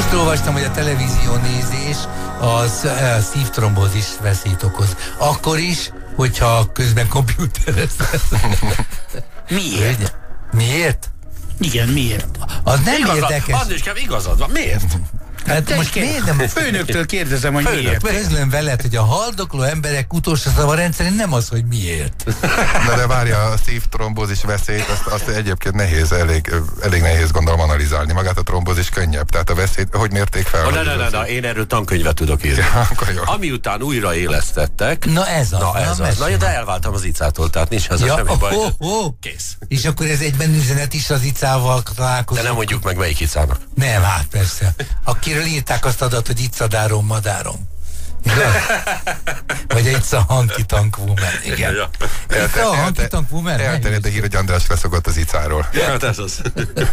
Most olvastam, hogy a televízió nézés az szívtrombózis veszélyt okoz. Akkor is, hogyha közben kompjúterezed. Miért? Miért? Igen, miért? Az nem érdekes. Andriskám, igazad van. Miért? Hát most miért nem? A főnöktől kérdezem, hogy miért. Közlöm veled, hogy a haldokló emberek utolsó szava rendszerén nem az, hogy miért. De várja, a szívtrombózis veszélyt, azt egyébként nehéz, elég nehéz gondolom analizálni. Magát a trombózis könnyebb, tehát a veszélyt, hogy mérték fel? Na, én erről tankönyvet tudok írni. Ja, akkor jó. Ami után újraélesztettek. Na ez az. Na, de elváltam az icától, tehát nincs ez a semmi baj. Kész. És akkor ez egyben üzenet is az icával találkozunk. De nem mondjuk meg melyik icának. Nem, hát persze. Akiről írták azt adat, hogy icadárom, madárom. Igaz? Vagy egy Hanky Tank Woman. Igen. Ja. A Hanky Tank Woman. Elterjedt a hír, hogy András leszokott az icáról. Hát ez az.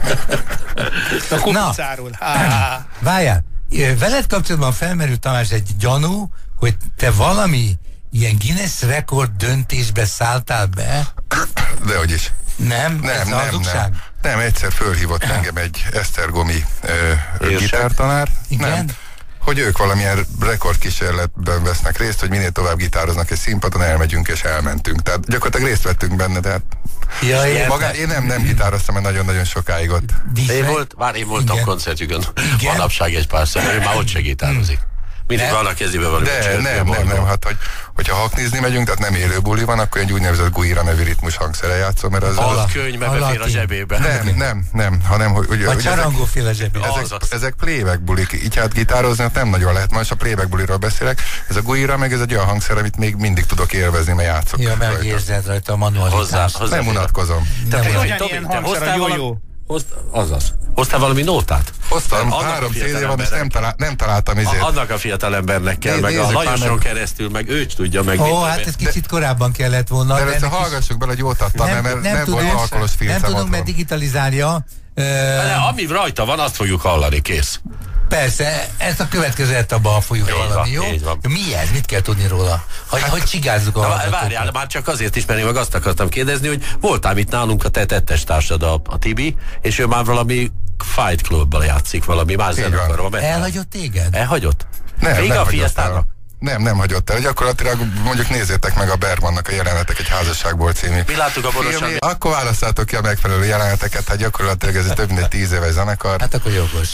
A kupicáról. Várjál, veled kapcsolatban felmerült, Tamás, egy gyanú, hogy te valami ilyen Guinness rekord döntésbe szálltál be? Dehogy is. Nem? Nem, egyszer fölhívott engem egy esztergomi gitártanár. Igen? Nem, hogy ők valamilyen rekordkísérletben vesznek részt, hogy minél tovább gitároznak egy színpadon, elmegyünk és elmentünk. Tehát gyakorlatilag részt vettünk benne, de hát én nem gitároztam, mert nagyon-nagyon sokáig ott. Én voltam koncertjükön. Manapság egy párszor, ő már ott se gitározik. Mindig van a kezében valami. Nem, hát hogyha haknizni megyünk, tehát nem élő buli van, akkor egy úgynevezett guira nevű ritmus hangszere játszom, mert az könyv befér a zsebébe. Nem, hanem hogy a csarangóféle zsebébe. Ezek playback bulik, így hát gitározni nem nagyon lehet, most a playback buliról beszélek, ez a guira meg ez egy olyan hangszer, amit még mindig tudok élvezni, mert játszok. Ja, megérzed rajta a manualitást. Nem unatkozom. Ugyanilyen hangszer a jó-jó. Hoztál valami nótát? Hoztam, 3 CD van, és nem találtam izét. Annak a fiatalembernek kell, meg a lajoson keresztül, meg ő tudja meg. Hát ez kicsit korábban kellett volna. De ezt hallgassuk bele, hogy jót adtam, mert nem volt alkoholos filcem. Nem tudunk, mert digitalizálja. Ami rajta van, azt fogjuk hallani, kész. Persze, ezt a következő etapban fogjuk hallani, jó? Mi ez? Mit kell tudni róla? Hogy csigázzuk a hallgatókat? Várjál, már csak azért is, mert én meg azt akartam kérdezni, hogy voltál itt nálunk a te tettes társad, a Tibi, és ő már valami Fight Clubban játszik, valami más zenekarban. Elhagyott téged? Elhagyott? Nem hagyott el. Nem hagyott el. Gyakorlatilag mondjuk nézzétek meg a Bergmannak a Jelenetek egy házasságból című. Mi láttuk a Borosan. Akkor választátok ki a megfelelő jeleneteket, hát gyakorlatilag ez több mint 10 éves zenekar. Hát akkor jogos.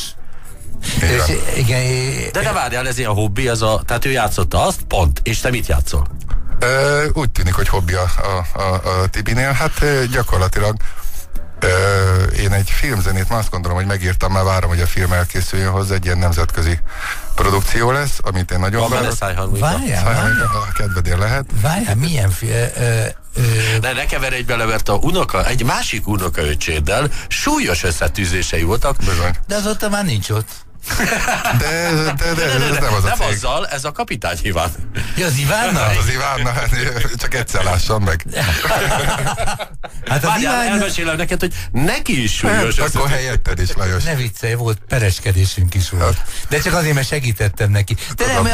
De várjál, ez ilyen hobbi, tehát ő játszotta azt, pont, és te mit játszol? Úgy tűnik, hogy hobbi a Tibinél, hát gyakorlatilag én egy filmzenét már azt gondolom, hogy megírtam, már várom, hogy a film elkészüljön hozzá, egy ilyen nemzetközi produkció lesz, amit én nagyon várom. Várjál. A kedvedén lehet. Várjál, milyen film? Ne keveredj bele, mert egy másik unokaöccséddel súlyos összetűzései voltak. Bizony. De azóta már nincs ott. De ez nem az a cég. Azzal, ez a kapitány Iván. Ja, az Ivánna? Az Ivánna, csak egyszer lássam meg. Hát az Ivánna... Elmesélem neked, hogy neki is súlyos. Akkor helyetted is, Lajos. Ne viccelj, volt pereskedésünk is volt. De csak azért, mert segítettem neki. De nem,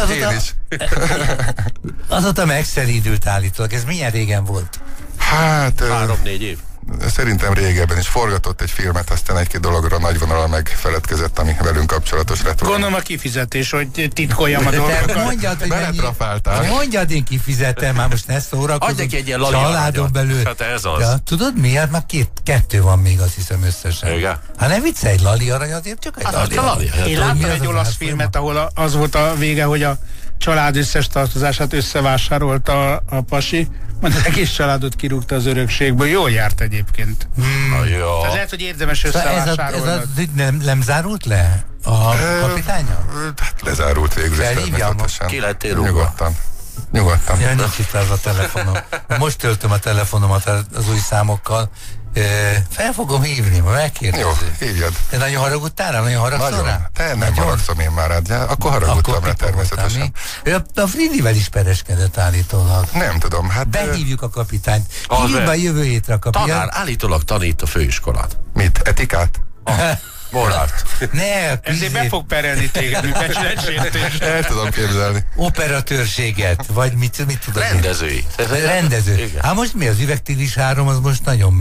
azóta megszelídült állítólag. Ez milyen régen volt? Hát... 3-4 év. Szerintem régebben is forgatott egy filmet, aztán egy-két dologra nagy vonalra megfeledkezett, ami velünk kapcsolatos lett. Gondolom a kifizetés, hogy titkoljam a dolgokat. Mondjad, én kifizetem, már most ne szórakozom. Adj neki egy ilyen lali családon belül. Hát ez az. Ja, tudod mi? Hát már kettő van még, azt hiszem összesen. Igen. Hát ne viccelj, egy lali arany, azért csak egy lali arany. Én láttam egy olasz filmet, ahol az volt a vége, hogy a család összes tartozását összevásárolta a pasi, majd az egész családot kirúgta az örökségből. Jól járt egyébként. Jó. Ez lehet, hogy érdemes összevásárolni. Ez az ügy nem zárult le a kapitánya? Hát lezárult végül. Felhívjam. Ki lettél rúgva? Nyugodtan. Ja, nincs itt az a telefonom. Most töltöm a telefonomat az új számokkal. Fel fogom hívni, ma megkérdezi. Jó, hívjad. Te nagyon haragudtál rá? Nagyon haragszol rá? Te nem haragszom én már rád, akkor haragudtam rá természetesen. A Fridivel is pereskedett állítólag. Nem tudom, hát... Behívjuk a kapitányt. Hívjuk be jövő hétre a kapitányt. Tanár állítólag tanít a főiskolát. Mit? Etikát? Morált. Ezért be fog perelni téged, mint becsületsértés. El tudom képzelni. Operatőrséget, vagy mit tudod? Rendezői. Rendező. Hát most mi az Üvegtíris 3, az most nagyon megy.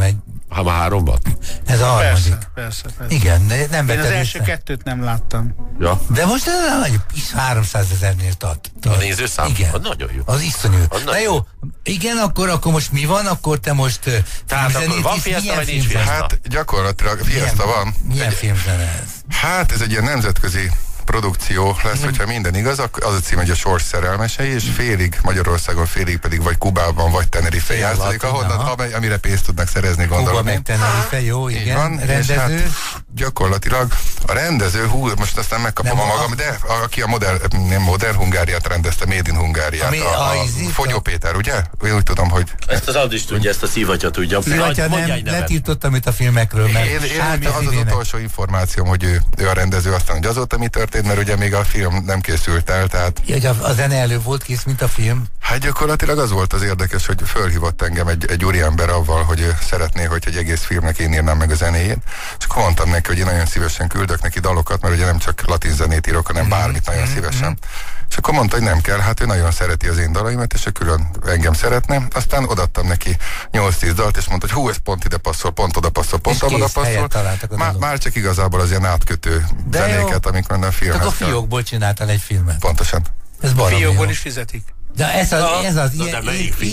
Ha már 3-ban? Ez a harmadik. Persze. Igen, nem Én az vettem első észre. 2-t nem láttam. Ja. De most is 300 000-nél tart. A nézőszám? Igen. Az nagyon jó. Az iszonyú. Az Na nagyon jó, igen, akkor most mi van? Akkor te most Tehát filmzenét akkor van hisz, Fiesta, milyen vagy nincs filmzene? Fiesta? Hát gyakorlatilag Fiesta van. Milyen filmzene ez? Hát ez egy ilyen nemzetközi produkció lesz, hogyha minden igaz, az a cím, hogy a Sors szerelmesei, és félig Magyarországon, félig pedig vagy Kubában, vagy Tenerife játszódik, amire pénzt tudnak szerezni, gondolom. Kuba meg Tenerife, jó, Így igen. van, Rendező. és hát gyakorlatilag a rendező, most aztán megkapom Nem, a magam, de aki a modern Hungáriát rendezte, Made in Hungáriát, a Fogyó Péter, ugye? Én úgy tudom, hogy... Ezt az Ald is tudja, ezt a szívatya tudja. Szívatya nem, letiltottam itt a filmekről, mert Én az az utolsó információm, hogy ő a rendező, aztán, hogy azóta mi történt, mert ugye még a film nem készült el, tehát... Hogy a zene elő volt kész, mint a film? Hát gyakorlatilag az volt az érdekes, hogy fölhívott engem egy úriember avval, hogy ő szeretné, hogy egy egész filmnek én írnám meg a zenéjét, és akkor mondtam neki, hogy én nagyon szívesen küldök neki dalokat, mert ugye nem csak latin zenét írok, hanem bármit nagyon szívesen. És akkor mondta, hogy nem kell, hát ő nagyon szereti az én dalaimat, és ő külön engem szeretne. Aztán odaadtam neki 8-10 dalt, és mondta, hogy hú, ez pont ide passzol, pont oda passzol, pont oda passzol. Már csak igazából az ilyen átkötő zenéket, amikor a filmhez csak a fiókból csináltál egy filmet. Pontosan. Ez Fiókból is fizetik. De ez az ilyen,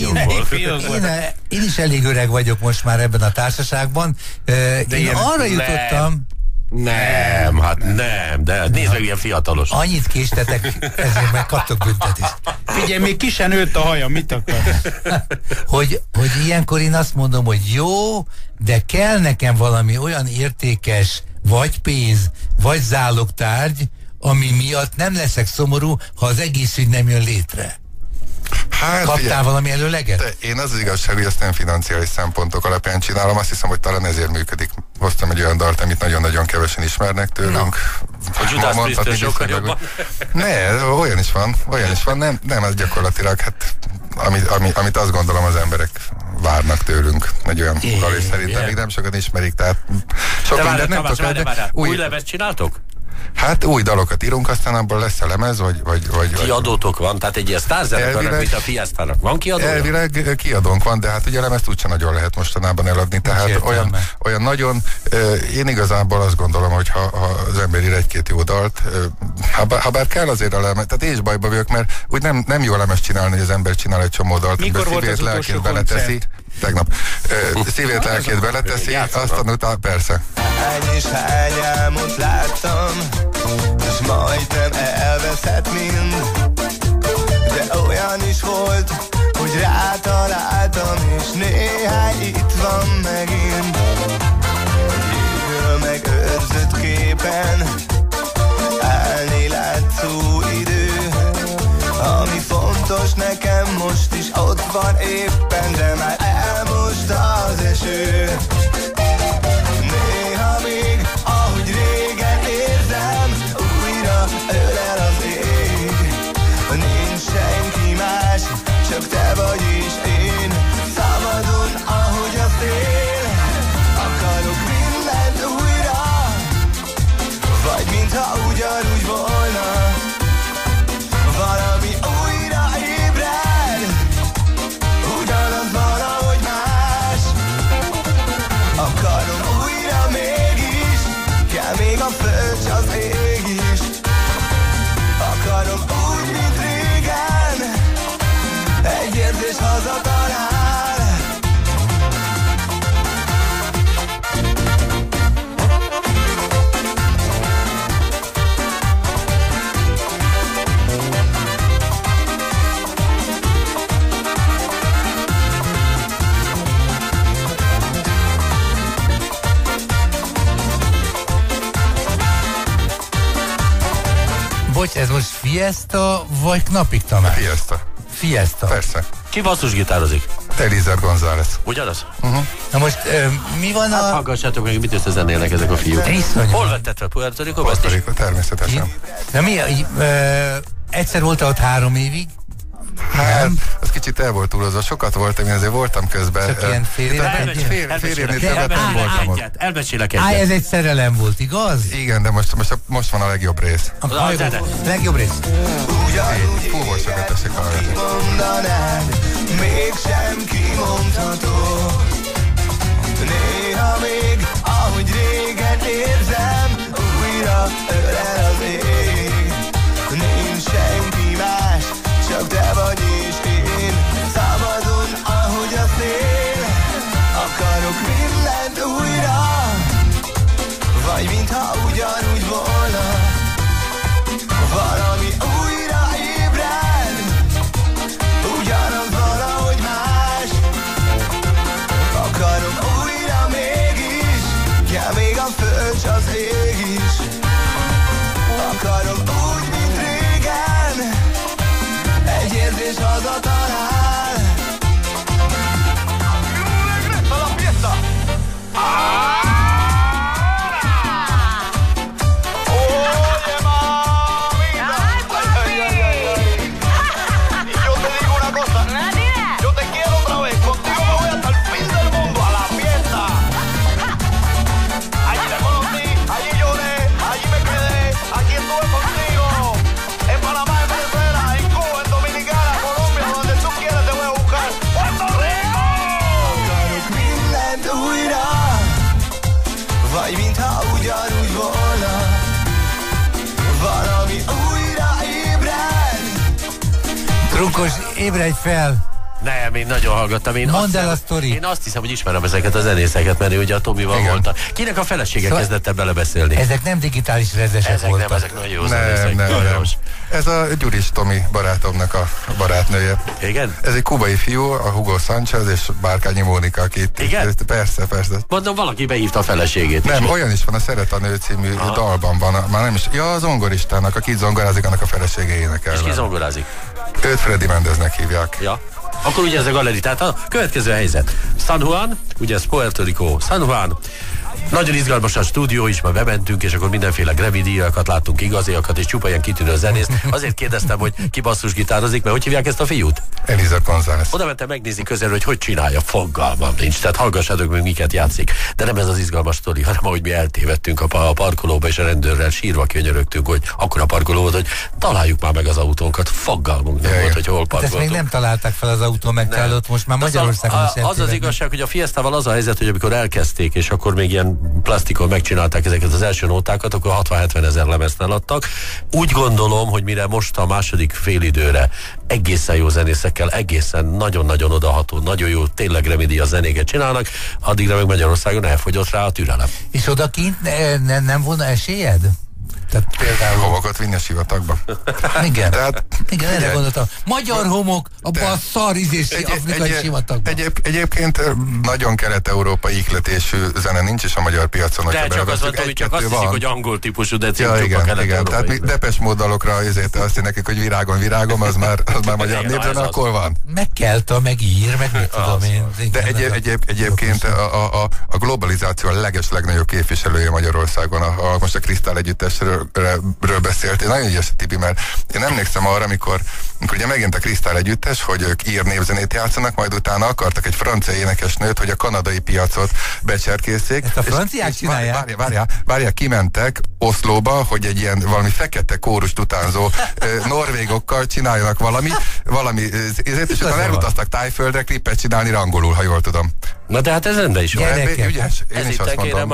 én is elég öreg vagyok most már ebben a társaságban. Én arra jutottam... Nem, hát nem, de nézd meg, ilyen fiatalos. Annyit késtetek, ezért meg kaptok büntetést. Figyelj, még ki sem nőtt a haja, mit akarsz? hogy ilyenkor én azt mondom, hogy jó, de kell nekem valami olyan értékes, vagy pénz, vagy zálogtárgy, ami miatt nem leszek szomorú, ha az egész ügy nem jön létre. Hát, kaptál valami előleget? Én az igazság, hogy ezt nem financiális szempontok alapján csinálom, azt hiszem, hogy talán ezért működik. Hoztam egy olyan dalt, amit nagyon-nagyon kevesen ismernek tőlünk. A Judas Priest-től sokkal jobban. Ne, olyan is van, nem, ez gyakorlatilag, hát, amit azt gondolom az emberek várnak tőlünk, egy olyan dal, és szerintem még nem sokan ismerik, tehát sok mindent nem tudok. Új levezt csináltok? Hát új dalokat írunk, aztán abból lesz a lemez, vagy kiadótok van, tehát egy ilyen sztárzenekarnak, mint a Fiestának. Van kiadója? Elvileg kiadónk van, de hát ugye a lemezt úgyse nagyon lehet mostanában eladni, tehát olyan nagyon, én igazából azt gondolom, hogy ha az ember ír egy-két jó dalt, ha bár kell azért a lemez, tehát én is bajba vagyok, mert úgy nem jó lemez csinálni, hogy az ember csinál egy csomó dalt, mikor volt az utolsó koncert? Tegnap. Szívét, lelkét beleteszi, aztán utána persze. Hány és hány álmot láttam, és majdnem elveszett mind. De olyan is volt, hogy rátaláltam, és néhány itt van megint. Jégről megőrzött képen állni látszó idő, ami fontos nekem most is ott van éppen, de már elmosta az eső. Néha még, ahogy régen érzem, újra ölel az ég. Nincs senki más, csak te vagy és én, szabadon, ahogy a szél. Akarok mindent újra, vagy mintha ugyanúgy volna. Valami újra ébred, ugyanaz valahogy más. Akarom újra mégis, kell még a föld, s az ég is. Akarom úgy, mint régen, egy érzés hazatalál. Bocs, ez most Fiesta, vagy Knapik Tamás? Fiesta. Persze. Ki basszusgitározik? Eliezer González. Ugyanaz? Na most mi van Hát hallgassátok meg, mit összezennélnek ezek a fiúk. Iszonyú. Hol vetted fel? Puerto Rico? Puerto Rico, természetesen. Na mi, egyszer voltál ott 3 évig? Hát, az kicsit el volt túlozva. Sokat voltam, én azért voltam közben. Csak ilyen fél évnél többet nem voltam ott. Elmesélek egyet. Ez egy szerelem volt, igaz? Igen, de most van a legjobb rész. A legjobb rész. Fú, volt sokat teszik a Mondanád, mégsem kimondható. még, ahogy régen érzem, újra ölel az ég. Nincs senki más, csak te vagy és én, szabadon, ahogy a szél. Akarok mindent újra, vagy mintha ugyanúgy volna. Valami újra ébred, ugyanaz valahogy más. Akarom újra mégis, kell még a föld s az ég is. Akarom úgy, mint régen, egy érzés hazatalál. La fiesta! Vagy mintha ugyanúgy volna. Valami újra ébred. Trunkos, ébredj fel! Nem, én nagyon hallgattam. Mondd el a sztorit. Én azt hiszem, hogy ismerem ezeket a zenészeket, mert ugye a Tomival voltam. Kinek a felesége Szóval kezdett belebeszélni? Ezek nem digitális rezesek Ezek voltak. nem, ezek nagyon jó zenészek. Nem. Ez a Gyuris Tomi barátomnak a barátnője. Igen? Ez egy kubai fiú, a Hugo Sánchez és Bárkányi Mónika, akit... Igen? Persze. Mondom, valaki behívta a feleségét. Nem, is. olyan is van, a Szeret a nő című dalban van, már nem is... Ja, a zongoristának, aki zongorázik, annak a felesége énekel. És ki zongorázik? Őt Freddy Mendeznek hívják. Ja. Akkor ugye ez a galeri. Tehát a következő helyzet. San Juan, ugye ez Puerto Rico, San Juan. Nagyon izgalmas a stúdió is, már bementünk, és akkor mindenféle Grammy-díjakat láttunk, igaziakat, és csupa ilyen kitűnő zenészt. Azért kérdeztem, hogy ki basszusgitározik, mert hogy hívják ezt a fiút? Eliza González. Oda mentem megnézni közelről, hogy csinálja, fogalmam nincs. Tehát hallgassátok meg, miket játszik. De nem ez az izgalmas sztori, hanem ahogy mi eltévedtünk a parkolóba, és a rendőrrel sírva könyörögtünk, hogy akkor a parkoló volt, hogy találjuk már meg az autónkat. Fogalmunk nem volt, hogy hol Ezt parkoltunk. még nem találták fel az autó megtalálott, most már Magyarországon is az az igazság, hogy a Fiestával az a helyzet, hogy amikor elkezdték, és akkor még ilyen plastikon megcsinálták ezeket az első nótákat, akkor 60-70 ezer lemezt eladtak. Úgy gondolom, hogy mire most a második félidőre egészen jó zenészekkel, egészen nagyon-nagyon odaható, nagyon jó, tényleg Grammy-díjas zenéket csinálnak, addigra meg Magyarországon elfogyott rá a türelem. És odakint nem volna esélyed? Tehát például... Homokat vinni a sivatagba. Igen. Tehát, igen, erre gondoltam. Magyar homok abban a szar ízési afrikai sivatagban. Egyébként nagyon kelet-európai ihletésű zene nincs is a magyar piacon. De csak az mondtam, hogy csak azt hiszik, hogy angol típusú, de igen. Tehát mi Depes módalokra ezért azt nekik, hogy virágon, az már magyar népzene, akkor van. Meg Kelta, meg ír, meg mit tudom én. De egyébként a globalizáció a legnagyobb képviselője Magyarországon. Most a Krisztál együttesről beszélt. Én nagyon ügyes, Tibi, mert én emlékszem arra, amikor ugye megint a Krisztál együttes, hogy ők ír népzenét játszanak, majd utána akartak egy francia énekesnőt, hogy a kanadai piacot becserkészék. Ezt a franciák csinálják? Várják, kimentek Oszlóba, hogy egy ilyen valami fekete kórust utánzó norvégokkal csináljanak valami és utána elutaztak Tájföldre klippet csinálni angolul, ha jól tudom. Na de hát ez rendben is van. Ügyes, én ez is azt mondom.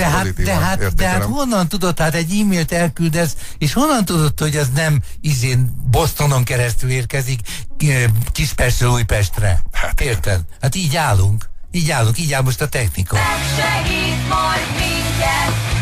De hát honnan tudod, hát egy e-mailt elküldesz, és honnan tudod, hogy ez nem Bostonon keresztül érkezik Kispestről Újpestre? Hát érted? Hát így áll most a technika. Megsegít majd minket.